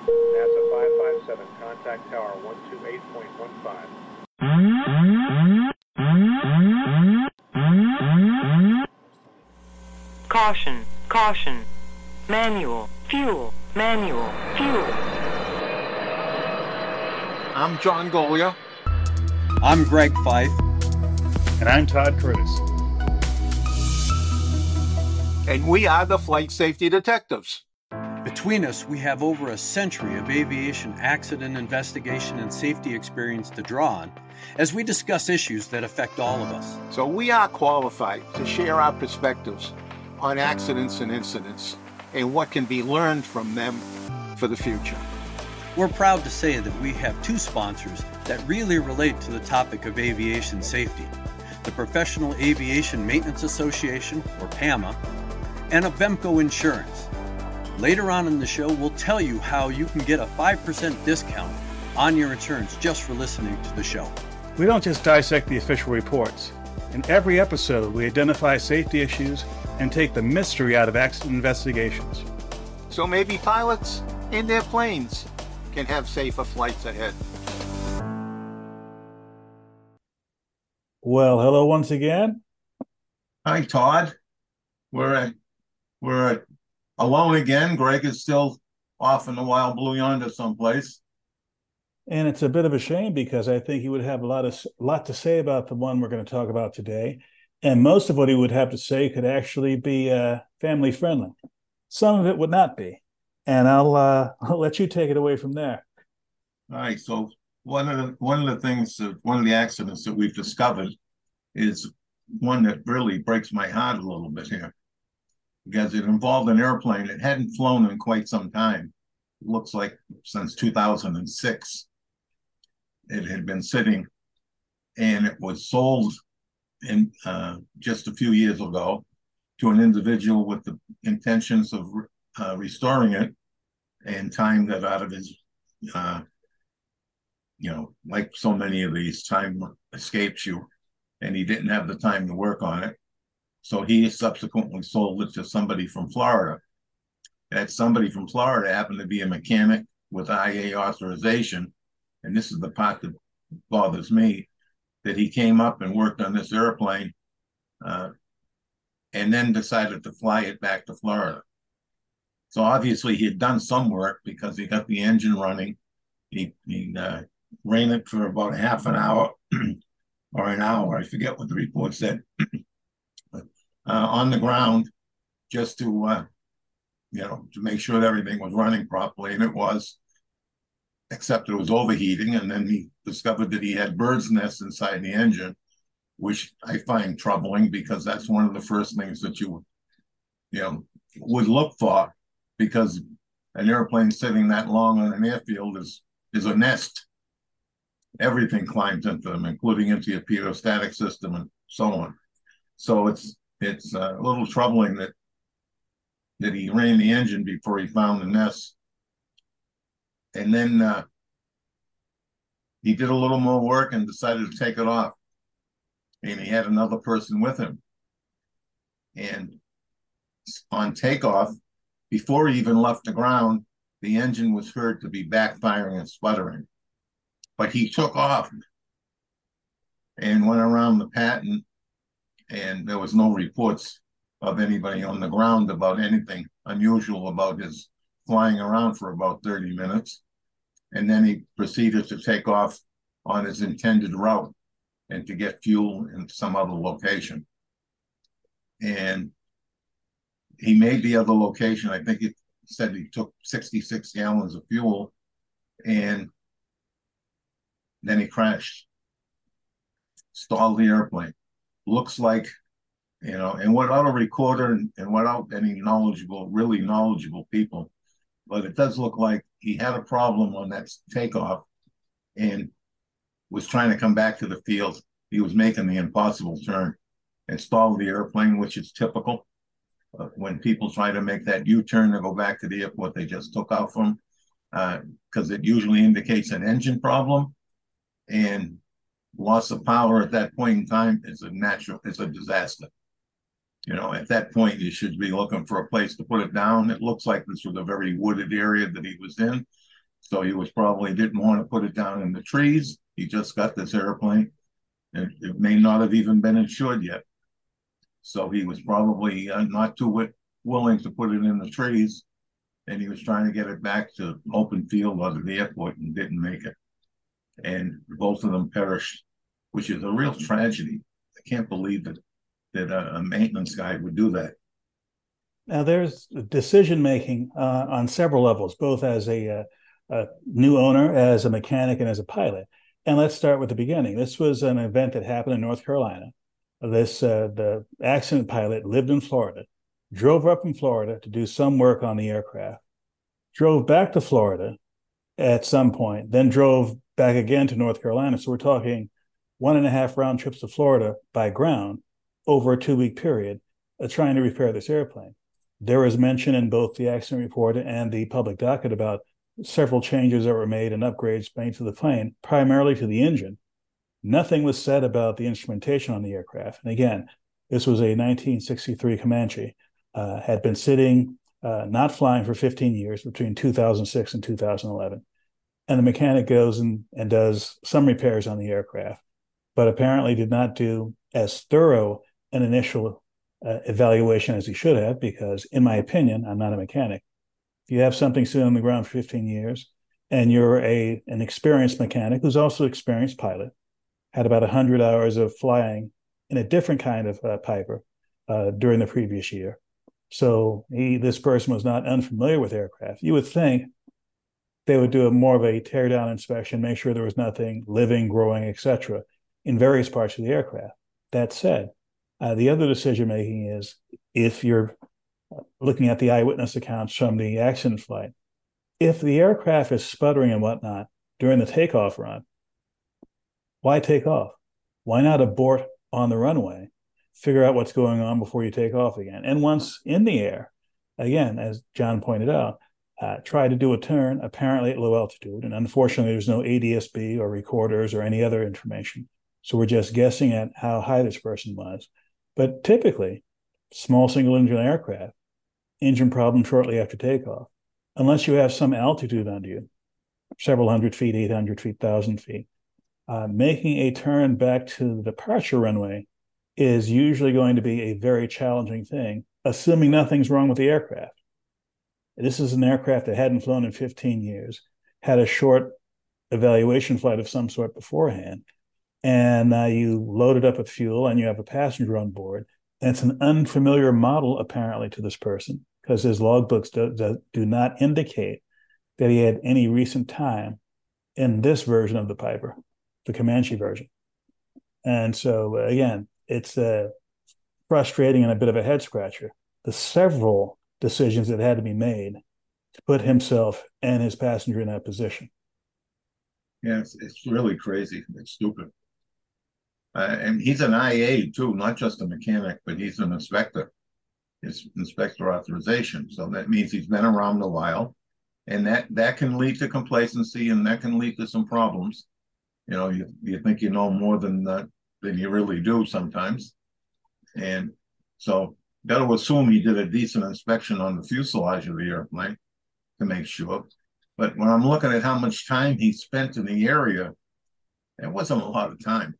NASA 557, contact tower 128.15. Caution, caution. Manual, fuel, manual, fuel. I'm John Golia. I'm Greg Fife. And I'm Todd Curtis. And we are the Flight Safety Detectives. Between us, we have over a century of aviation accident investigation and safety experience to draw on as we discuss issues that affect all of us. So we are qualified to share our perspectives on accidents and incidents and what can be learned from them for the future. We're proud to say that we have two sponsors that really relate to the topic of aviation safety: the Professional Aviation Maintenance Association, or PAMA, and Avemco Insurance. Later on in the show, we'll tell you how you can get a 5% discount on your insurance just for listening to the show. We don't just dissect the official reports. In every episode, we identify safety issues and take the mystery out of accident investigations. So maybe pilots and their planes can have safer flights ahead. Well, hello once again. Hi, Todd. We're alone again. Greg is still off in the wild blue yonder someplace. And it's a bit of a shame because I think he would have a lot to say about the one we're going to talk about today. And most of what he would have to say could actually be family friendly. Some of it would not be. And I'll let you take it away from there. All right. So one of the accidents that we've discovered is one that really breaks my heart a little bit here, because it involved an airplane that hadn't flown in quite some time. It looks like since 2006. It had been sitting, and it was sold in just a few years ago to an individual with the intentions of restoring it, and time that out of his, like so many of these, time escapes you, and he didn't have the time to work on it. So he subsequently sold it to somebody from Florida. That somebody from Florida happened to be a mechanic with IA authorization. And this is the part that bothers me, that he came up and worked on this airplane and then decided to fly it back to Florida. So obviously he had done some work because he got the engine running. He ran it for about half an hour or an hour. I forget what the report said. On the ground, just to make sure that everything was running properly, and it was, except it was overheating. And then he discovered that he had bird's nests inside the engine, which I find troubling because that's one of the first things that you would look for, because an airplane sitting that long on an airfield is a nest. Everything climbs into them, including into your pitot-static system and so on. So it's a little troubling that he ran the engine before he found the nest. And then he did a little more work and decided to take it off. And he had another person with him. And on takeoff, before he even left the ground, the engine was heard to be backfiring and sputtering. But he took off and went around the patent, and there was no reports of anybody on the ground about anything unusual about his flying around for about 30 minutes. And then he proceeded to take off on his intended route and to get fuel in some other location. And he made the other location. I think it said he took 66 gallons of fuel, and then he crashed, stalled the airplane. Looks like, and without a recorder and without any really knowledgeable people, but it does look like he had a problem on that takeoff and was trying to come back to the field. He was making the impossible turn and stalled the airplane, which is typical when people try to make that U-turn to go back to the airport they just took off from, because it usually indicates an engine problem, and loss of power at that point in time is a disaster. At that point, you should be looking for a place to put it down. It looks like this was a very wooded area that he was in. So he was probably didn't want to put it down in the trees. He just got this airplane, and it may not have even been insured yet. So he was probably not too willing to put it in the trees, and he was trying to get it back to open field or to the airport and didn't make it. And both of them perished, which is a real tragedy. I can't believe that a maintenance guy would do that. Now, there's decision making on several levels, both as a new owner, as a mechanic, and as a pilot. And let's start with the beginning. This was an event that happened in North Carolina. The accident pilot lived in Florida, drove up from Florida to do some work on the aircraft, drove back to Florida at some point, then drove back again to North Carolina. So we're talking 1.5 round trips to Florida by ground over a 2-week period, trying to repair this airplane. There was mention in both the accident report and the public docket about several changes that were made and upgrades made to the plane, primarily to the engine. Nothing was said about the instrumentation on the aircraft. And again, this was a 1963 Comanche, had been sitting, not flying for 15 years, between 2006 and 2011. And the mechanic goes and does some repairs on the aircraft, but apparently did not do as thorough an initial evaluation as he should have, because in my opinion, I'm not a mechanic. If you have something sitting on the ground for 15 years and you're an experienced mechanic who's also an experienced pilot, had about 100 hours of flying in a different kind of Piper during the previous year. So this person was not unfamiliar with aircraft. You would think they would do more of a tear-down inspection, make sure there was nothing living, growing, etc., in various parts of the aircraft. That said, the other decision-making is, if you're looking at the eyewitness accounts from the accident flight, if the aircraft is sputtering and whatnot during the takeoff run, why take off? Why not abort on the runway, figure out what's going on before you take off again? And once in the air, again, as John pointed out, try to do a turn, apparently at low altitude. And unfortunately, there's no ADS-B or recorders or any other information. So we're just guessing at how high this person was. But typically, small single-engine aircraft, engine problem shortly after takeoff, unless you have some altitude under you, several hundred feet, 800 feet, 1,000 feet, making a turn back to the departure runway is usually going to be a very challenging thing, assuming nothing's wrong with the aircraft. This is an aircraft that hadn't flown in 15 years, had a short evaluation flight of some sort beforehand, and you load it up with fuel and you have a passenger on board. And it's an unfamiliar model, apparently, to this person, because his logbooks do not indicate that he had any recent time in this version of the Piper, the Comanche version. And so, again, it's frustrating and a bit of a head scratcher. The several decisions that had to be made to put himself and his passenger in that position. Yeah, it's really crazy. It's stupid. And he's an IA too, not just a mechanic, but he's an inspector. It's inspector authorization. So that means he's been around a while, and that can lead to complacency, and that can lead to some problems. You know, you think you know more than you really do sometimes. And so got to assume he did a decent inspection on the fuselage of the airplane to make sure. But when I'm looking at how much time he spent in the area, it wasn't a lot of time.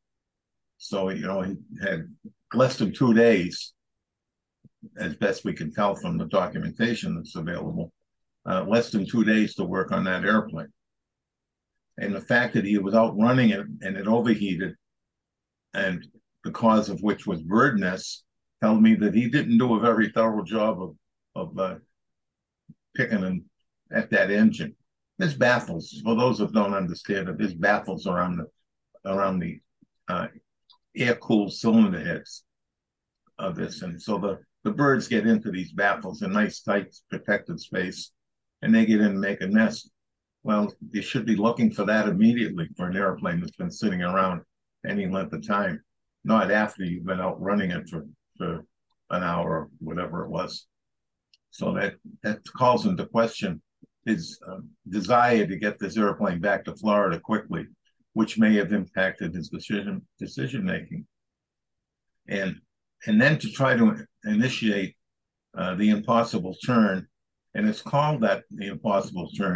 So, you know, he had less than 2 days, as best we can tell from the documentation that's available, less than 2 days to work on that airplane. And the fact that he was out running it and it overheated, and the cause of which was bird nests, tells me that he didn't do a very thorough job of picking at that engine. There's baffles. For those that don't understand it, there's baffles around the air-cooled cylinder heads of this. And so the birds get into these baffles, a nice, tight, protected space, and they get in and make a nest. Well, you should be looking for that immediately for an airplane that's been sitting around any length of time, not after you've been out running it for an hour or whatever it was. So that calls into question his desire to get this airplane back to Florida quickly, which may have impacted his decision making. And then to try to initiate the impossible turn, and it's called that, the impossible turn,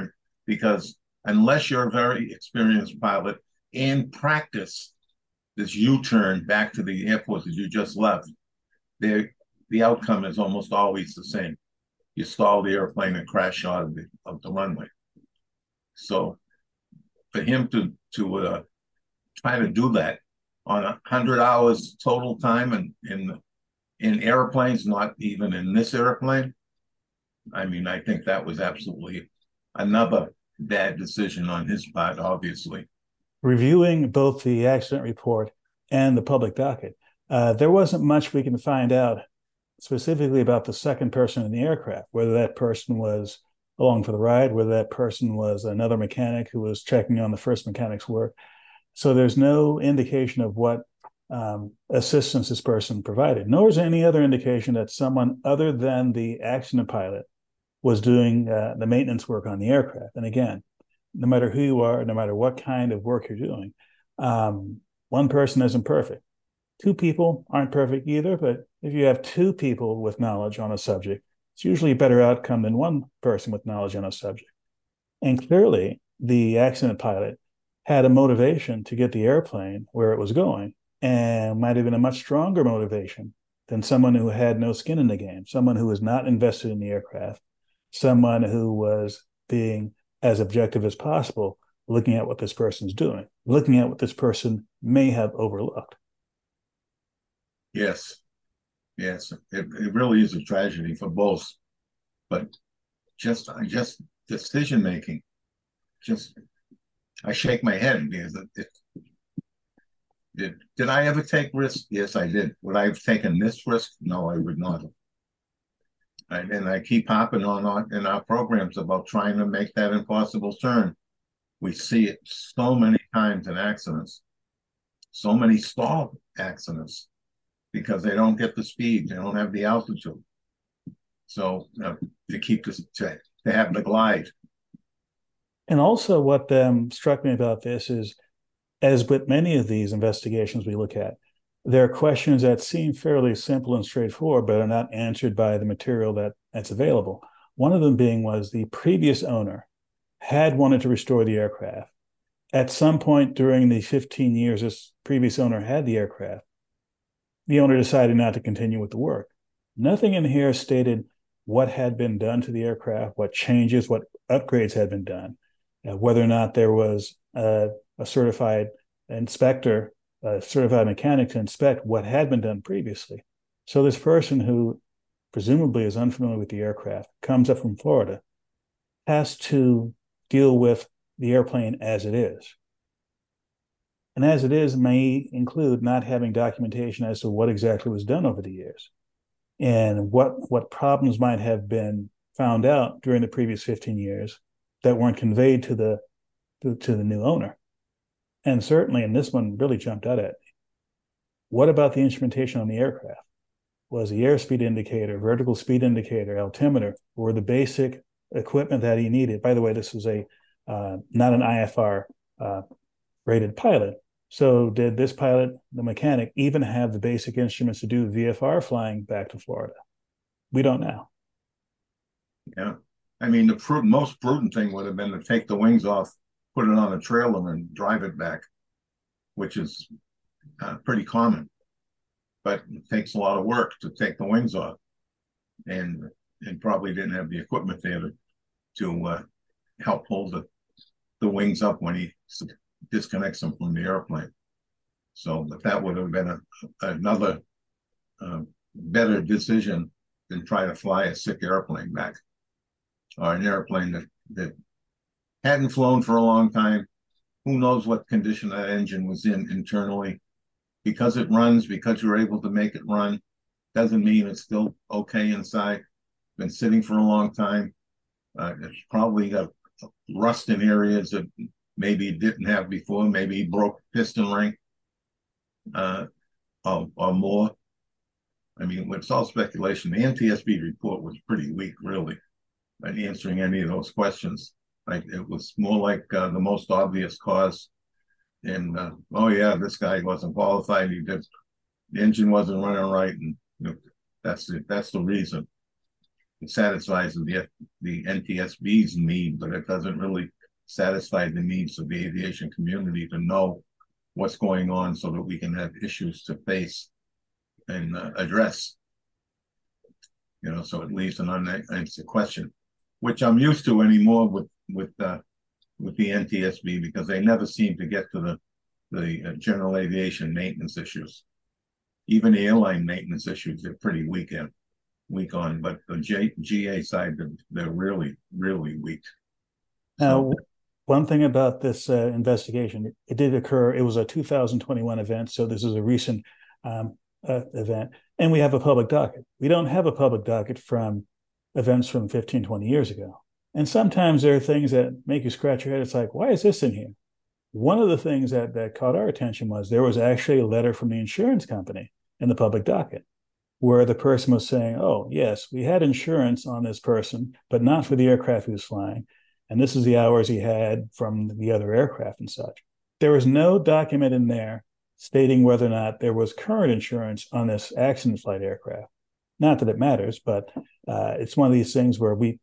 because unless you're a very experienced pilot and practice this U-turn back to the airport that you just left, the outcome is almost always the same. You stall the airplane and crash short of the runway. So for him to try to do that on 100 hours total time and in airplanes, not even in this airplane, I mean, I think that was absolutely another bad decision on his part, obviously. Reviewing both the accident report and the public docket, there wasn't much we can find out specifically about the second person in the aircraft, whether that person was along for the ride, whether that person was another mechanic who was checking on the first mechanic's work. So there's no indication of what assistance this person provided, nor is there any other indication that someone other than the accident pilot was doing the maintenance work on the aircraft. And again, no matter who you are, no matter what kind of work you're doing, one person isn't perfect. Two people aren't perfect either, but if you have two people with knowledge on a subject, it's usually a better outcome than one person with knowledge on a subject. And clearly, the accident pilot had a motivation to get the airplane where it was going, and might have been a much stronger motivation than someone who had no skin in the game, someone who was not invested in the aircraft, someone who was being as objective as possible, looking at what this person's doing, looking at what this person may have overlooked. Yes, it really is a tragedy for both, but just decision making, I shake my head because did I ever take risks? Yes, I did. Would I have taken this risk? No, I would not have. And I keep hopping on in our programs about trying to make that impossible turn. We see it so many times in accidents, so many stall accidents, because they don't get the speed, they don't have the altitude. So to keep this, to have the glide. And also what struck me about this is, as with many of these investigations we look at, there are questions that seem fairly simple and straightforward, but are not answered by the material that's available. One of them being was the previous owner had wanted to restore the aircraft. At some point during the 15 years this previous owner had the aircraft, the owner decided not to continue with the work. Nothing in here stated what had been done to the aircraft, what changes, what upgrades had been done, whether or not there was a certified inspector, a certified mechanic to inspect what had been done previously. So this person, who presumably is unfamiliar with the aircraft, comes up from Florida, has to deal with the airplane as it is. And as it is may include not having documentation as to what exactly was done over the years and what problems might have been found out during the previous 15 years that weren't conveyed to the new owner. And certainly, and this one really jumped out at me, what about the instrumentation on the aircraft? Was the airspeed indicator, vertical speed indicator, altimeter, or the basic equipment that he needed? By the way, this was not an IFR rated pilot. So did this pilot, the mechanic, even have the basic instruments to do VFR flying back to Florida? We don't know. Yeah. I mean, the most prudent thing would have been to take the wings off, put it on a trailer and drive it back, which is pretty common. But it takes a lot of work to take the wings off. And probably didn't have the equipment there to help hold the wings up when he disconnects them from the airplane. So that would have been another better decision than try to fly a sick airplane back, or an airplane that hadn't flown for a long time. Who knows what condition that engine was in internally. Because it runs, because you're able to make it run, doesn't mean it's still okay inside. Been sitting for a long time. It's probably got rust in areas that maybe it didn't have before. Maybe he broke piston ring or more. I mean, it's all speculation. The NTSB report was pretty weak, really, at answering any of those questions. It was more like the most obvious cause. And, oh, yeah, this guy wasn't qualified. The engine wasn't running right. And that's the reason. it satisfies the NTSB's need, but it doesn't really satisfy the needs of the aviation community to know what's going on so that we can have issues to face and address. So it leaves an unanswered question, which I'm used to anymore with the NTSB, because they never seem to get to the general aviation maintenance issues. Even the airline maintenance issues, they're pretty weak on, but the GA side, they're really, really weak. Now, one thing about this investigation, it did occur, it was a 2021 event, so this is a recent event, and we have a public docket. We don't have a public docket from events from 15, 20 years ago. And sometimes there are things that make you scratch your head. It's like, why is this in here? One of the things that caught our attention was there was actually a letter from the insurance company in the public docket where the person was saying, oh, yes, we had insurance on this person, but not for the aircraft he was flying. And this is the hours he had from the other aircraft and such. There was no document in there stating whether or not there was current insurance on this accident flight aircraft. Not that it matters, but it's one of these things where we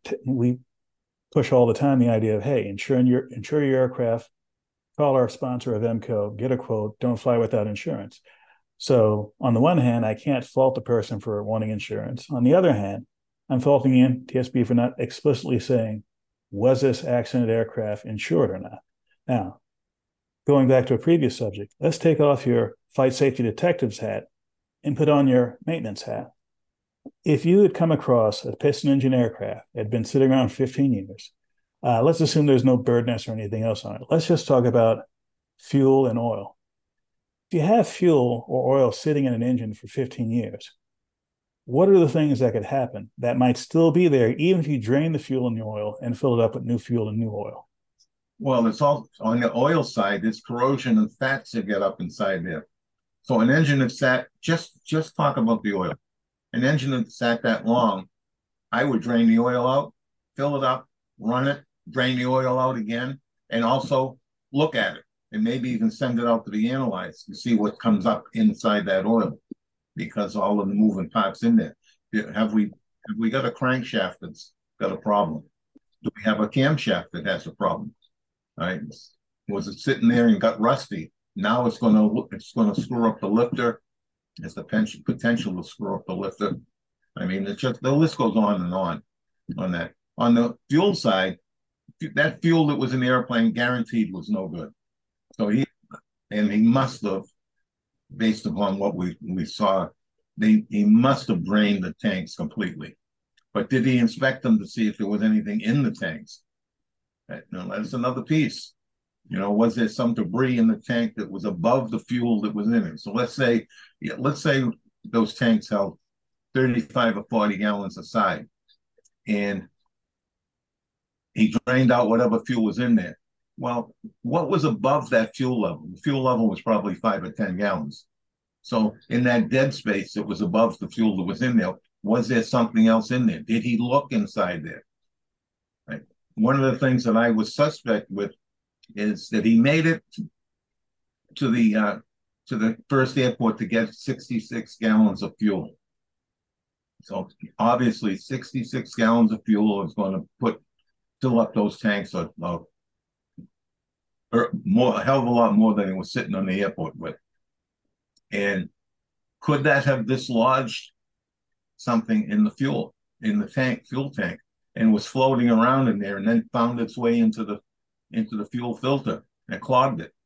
push all the time the idea of, hey, insure your aircraft, call our sponsor of EMCO, get a quote, don't fly without insurance. So on the one hand, I can't fault the person for wanting insurance. On the other hand, I'm faulting the NTSB for not explicitly saying, was this accident aircraft insured or not? Now, going back to a previous subject, let's take off your flight safety detective's hat and put on your maintenance hat. If you had come across a piston engine aircraft that had been sitting around 15 years, let's assume there's no bird nest or anything else on it. Let's just talk about fuel and oil. If you have fuel or oil sitting in an engine for 15 years, what are the things that could happen that might still be there, even if you drain the fuel and the oil and fill it up with new fuel and new oil? Well, it's all on the oil side. It's corrosion and fats that get up inside there. So an engine that sat, just talk about the oil. An engine that sat that long, I would drain the oil out, fill it up, run it, drain the oil out again, and also look at it, and maybe even send it out to be analyzed to see what comes up inside that oil, because all of the moving parts in there. Have we got a crankshaft that's got a problem? Do we have a camshaft that has a problem? All right. Was it sitting there and got rusty? Now it's going to screw up the lifter. There's the potential to screw up the lifter. I mean, it's just the list goes on and on that. On the fuel side, that fuel that was in the airplane guaranteed was no good. So he must have, based upon what we saw, he must have drained the tanks completely. But did he inspect them to see if there was anything in the tanks? No, that's another piece. Was there some debris in the tank that was above the fuel that was in it? So let's say those tanks held 35 or 40 gallons a side, and he drained out whatever fuel was in there. Well, what was above that fuel level? The fuel level was probably 5 or 10 gallons. So in that dead space that was above the fuel that was in there, was there something else in there? Did he look inside there? Right. One of the things that I was suspect with is that he made it to the first airport to get 66 gallons of fuel. So obviously 66 gallons of fuel is going to fill up those tanks or a hell of a lot more than he was sitting on the airport with. And could that have dislodged something in the fuel tank, and was floating around in there and then found its way into the fuel filter and clogged it?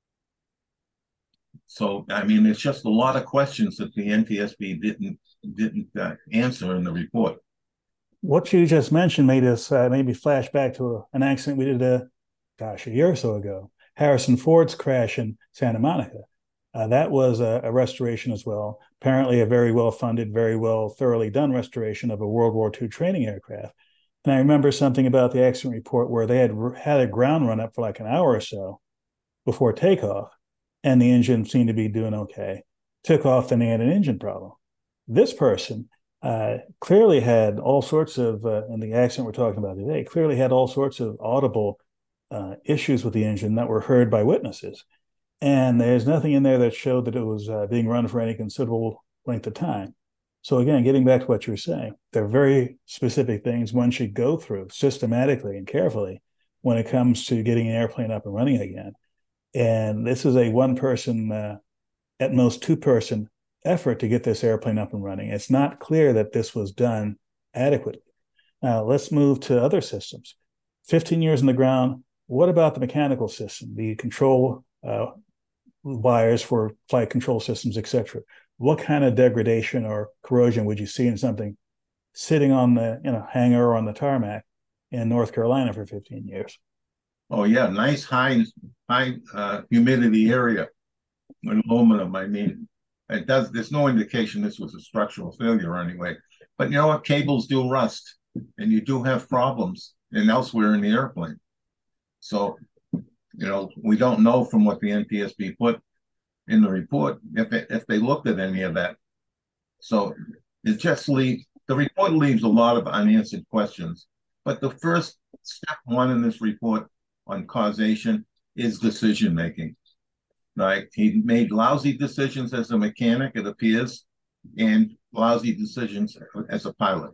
So, I mean, it's just a lot of questions that the NTSB didn't answer in the report. What you just mentioned made us maybe flash back to an accident we did a year or so ago. Harrison Ford's crash in Santa Monica. That was a restoration as well. Apparently a very well-funded, very well thoroughly done restoration of a World War II training aircraft. And I remember something about the accident report where they had a ground run up for like an hour or so before takeoff, and the engine seemed to be doing okay. Took off, then they had an engine problem. This person clearly had all sorts of, in the accident we're talking about today, clearly had all sorts of audible issues with the engine that were heard by witnesses. And there's nothing in there that showed that it was being run for any considerable length of time. So again, getting back to what you're saying, there are very specific things one should go through systematically and carefully when it comes to getting an airplane up and running again. And this is a one-person, at most two-person effort to get this airplane up and running. It's not clear that this was done adequately. Now, let's move to other systems. 15 years in the ground, what about the mechanical system, the control wires for flight control systems, etc.? What kind of degradation or corrosion would you see in something sitting on the hangar or on the tarmac in North Carolina for 15 years? Oh yeah, nice high humidity area with aluminum. I mean, there's no indication this was a structural failure anyway. But you know what? Cables do rust, and you do have problems and elsewhere in the airplane. So, we don't know from what the NTSB put in the report if they looked at any of that. So the report leaves a lot of unanswered questions. But the first step one in this report on causation is decision making. Right? He made lousy decisions as a mechanic, it appears, and lousy decisions as a pilot.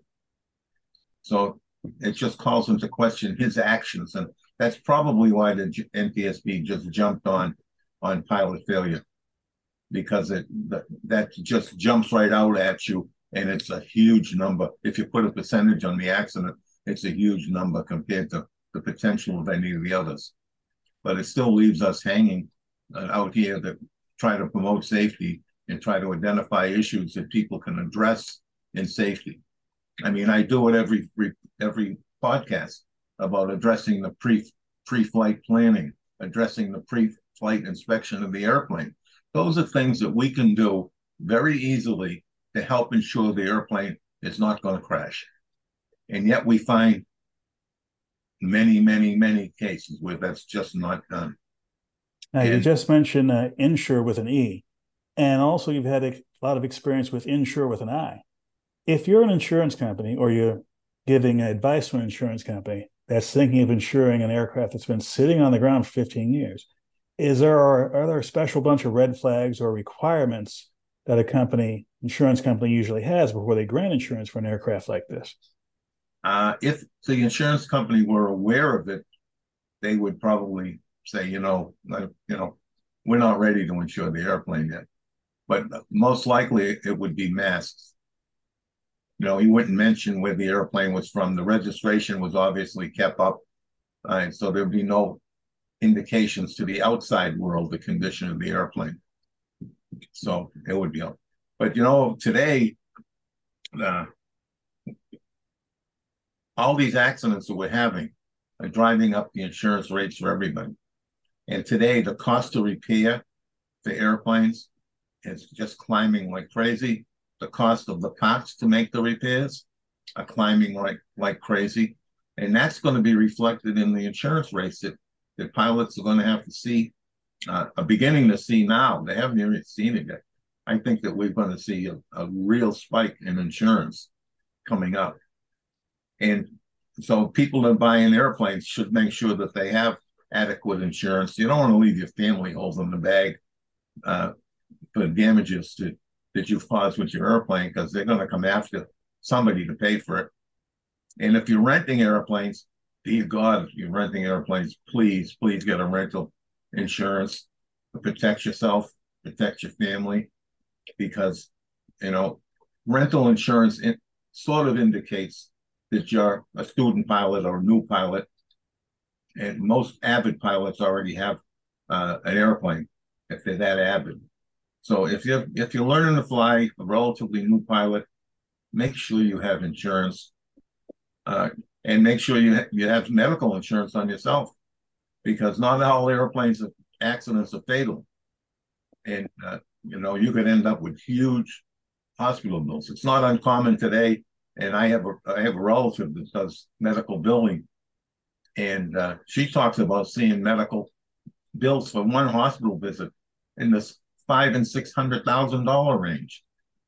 So it just calls into question his actions, and that's probably why the NTSB just jumped on pilot failure, because that just jumps right out at you, and it's a huge number. If you put a percentage on the accident, it's a huge number compared to the potential of any of the others. But it still leaves us hanging out here to try to promote safety and try to identify issues that people can address in safety. I mean, I do it every podcast about addressing the pre-flight planning, addressing the pre-flight inspection of the airplane. Those are things that we can do very easily to help ensure the airplane is not going to crash. And yet we find many, many, many cases where that's just not done. Now, you just mentioned insure with an E, and also you've had a lot of experience with insure with an I. If you're an insurance company or you're giving advice to an insurance company that's thinking of insuring an aircraft that's been sitting on the ground for 15 years, are there a special bunch of red flags or requirements that insurance company usually has before they grant insurance for an aircraft like this? If the insurance company were aware of it, they would probably say, we're not ready to insure the airplane yet. But most likely it would be masks. He wouldn't mention where the airplane was from. The registration was obviously kept up. So there'd be no indications to the outside world, the condition of the airplane. So it would be up. But, today, all these accidents that we're having are driving up the insurance rates for everybody. And today, the cost to repair the airplanes is just climbing like crazy. The cost of the parts to make the repairs are climbing like crazy. And that's going to be reflected in the insurance rates that pilots are going to have to see, are beginning to see now. They haven't even seen it yet. I think that we're going to see a real spike in insurance coming up. And so people that buy in airplanes should make sure that they have adequate insurance. You don't want to leave your family holding the bag for damages that you've caused with your airplane, because they're going to come after somebody to pay for it. And if you're renting airplanes, dear God, if you're renting airplanes, please get a rental insurance to protect yourself, protect your family, because, rental insurance sort of indicates that you're a student pilot or a new pilot. And most avid pilots already have an airplane if they're that avid. So if you're learning to fly, a relatively new pilot, make sure you have insurance, and make sure you have medical insurance on yourself, because not all accidents are fatal, and you could end up with huge hospital bills. It's not uncommon today, and I have a relative that does medical billing, and she talks about seeing medical bills for one hospital visit in this $500,000 and $600,000 range.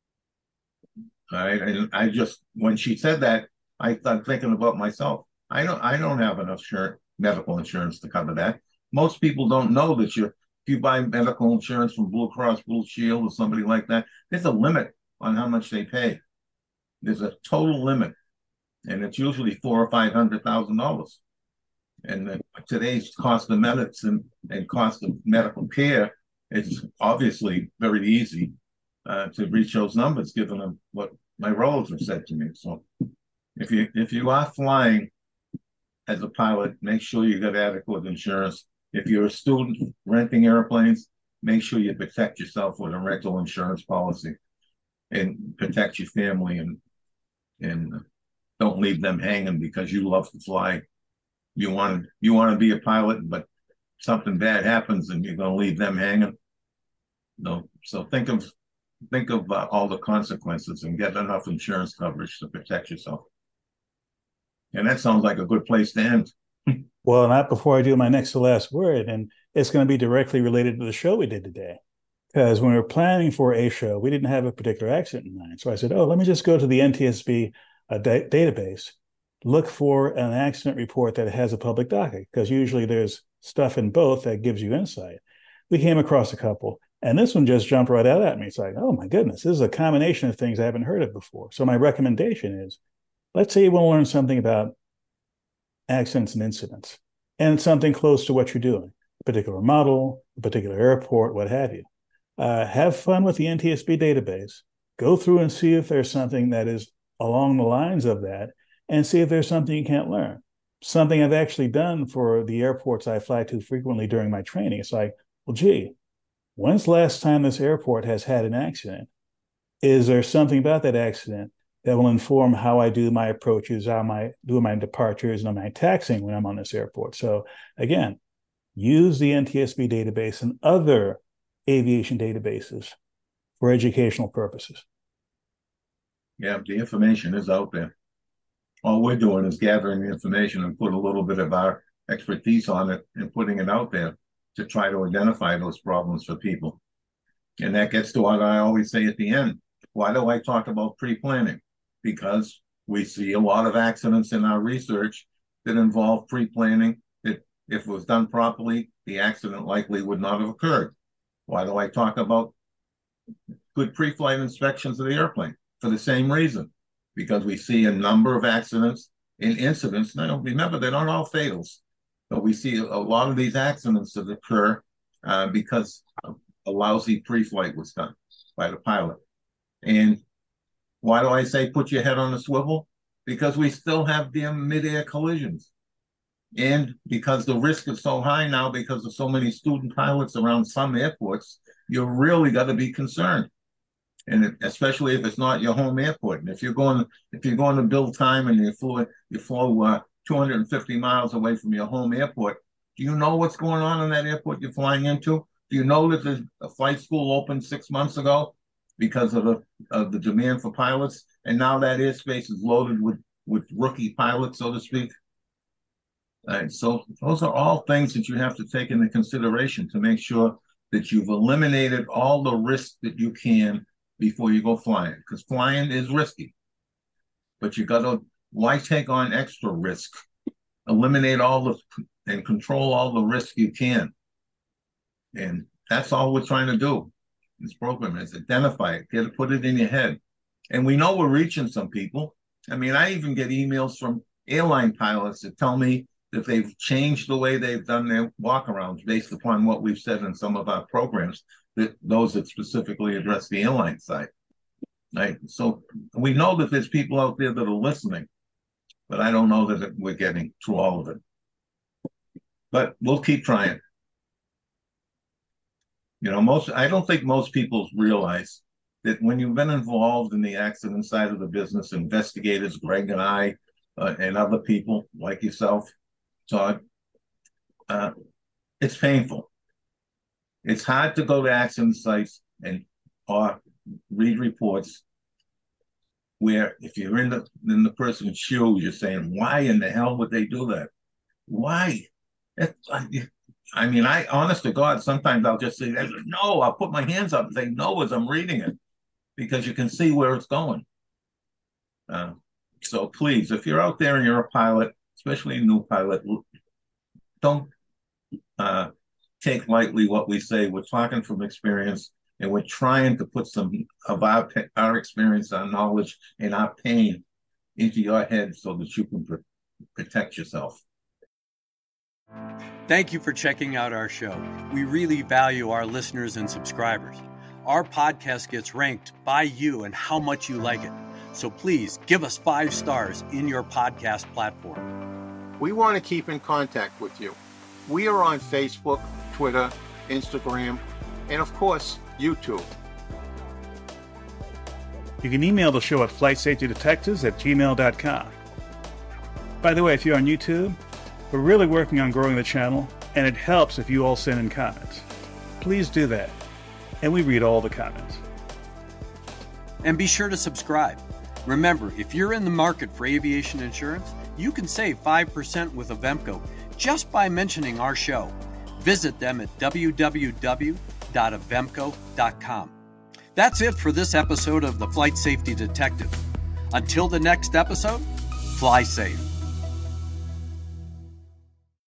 All right, and when she said that, I started thinking about myself. I don't have enough medical insurance to cover that. Most people don't know that if you buy medical insurance from Blue Cross Blue Shield or somebody like that, there's a limit on how much they pay. There's a total limit, and it's usually $400,000 or $500,000. And today's cost of medicine and cost of medical care, it's obviously very easy to reach those numbers, given them what my relatives have said to me. So if you are flying as a pilot, make sure you got adequate insurance. If you're a student renting airplanes, make sure you protect yourself with a rental insurance policy and protect your family, and don't leave them hanging because you love to fly. You want to be a pilot, but something bad happens and you're going to leave them hanging. No, so think of all the consequences and get enough insurance coverage to protect yourself. And that sounds like a good place to end. Well, not before I do my next to last word, and it's going to be directly related to the show we did today. Because when we were planning for a show, we didn't have a particular accident in mind. So I said, let me just go to the NTSB database, look for an accident report that has a public docket, because usually there's stuff in both that gives you insight. We came across a couple, and this one just jumped right out at me. It's like, oh my goodness, this is a combination of things I haven't heard of before. So my recommendation is, let's say you want to learn something about accidents and incidents, and something close to what you're doing, a particular model, a particular airport, what have you. Have fun with the NTSB database. Go through and see if there's something that is along the lines of that, and see if there's something you can't learn. Something I've actually done for the airports I fly to frequently during my training. It's like, well, gee, when's the last time this airport has had an accident? Is there something about that accident that will inform how I do my approaches, how I do my departures, and my taxiing when I'm on this airport? So again, use the NTSB database and other aviation databases for educational purposes. Yeah, the information is out there. All we're doing is gathering the information and put a little bit of our expertise on it and putting it out there to try to identify those problems for people. And that gets to what I always say at the end. Why do I talk about pre-planning? Because we see a lot of accidents in our research that involve pre-planning that, if it was done properly, the accident likely would not have occurred. Why do I talk about good pre-flight inspections of the airplane? For the same reason, because we see a number of accidents and incidents. Now, remember, they're not all fatals, but we see a lot of these accidents that occur because a lousy pre-flight was done by the pilot. And why do I say put your head on a swivel? Because we still have damn mid-air collisions. And because the risk is so high now because of so many student pilots around some airports, you really got to be concerned. And especially if it's not your home airport. And if you're going to build time and you flew 250 miles away from your home airport, do you know what's going on in that airport you're flying into? Do you know that there's a flight school opened 6 months ago because of the demand for pilots, and now that airspace is loaded with rookie pilots, so to speak? So those are all things that you have to take into consideration to make sure that you've eliminated all the risks that you can before you go flying, because flying is risky. But you got to, why take on extra risk? Eliminate and control all the risk you can. And that's all we're trying to do. This program is identify it, put it in your head. And we know we're reaching some people. I mean, I even get emails from airline pilots that tell me that they've changed the way they've done their walkarounds based upon what we've said in some of our programs, those that specifically address the airline side. Right? So we know that there's people out there that are listening, but I don't know that we're getting through all of it. But we'll keep trying. You know, I don't think most people realize that when you've been involved in the accident side of the business, investigators, Greg and I, and other people like yourself, Todd, it's painful. It's hard to go to accident sites or read reports where if you're in the person's shoes, you're saying, why in the hell would they do that? Why? I mean, honest to God, sometimes I'll just say, no, I'll put my hands up and say no as I'm reading it, because you can see where it's going. So please, if you're out there and you're a pilot, especially a new pilot, don't take lightly what we say. We're talking from experience. And we're trying to put some of our experience, our knowledge, and our pain into your head so that you can protect yourself. Thank you for checking out our show. We really value our listeners and subscribers. Our podcast gets ranked by you and how much you like it. So please give us 5 stars in your podcast platform. We want to keep in contact with you. We are on Facebook, Twitter, Instagram, and of course, YouTube. You can email the show at flightsafetydetectives@gmail.com. By the way, if you're on YouTube, we're really working on growing the channel, and it helps if you all send in comments. Please do that, and we read all the comments. And be sure to subscribe. Remember, if you're in the market for aviation insurance, you can save 5% with Avemco just by mentioning our show. Visit them at www.avemco.com. That's it for this episode of the Flight Safety Detective. Until the next episode, fly safe.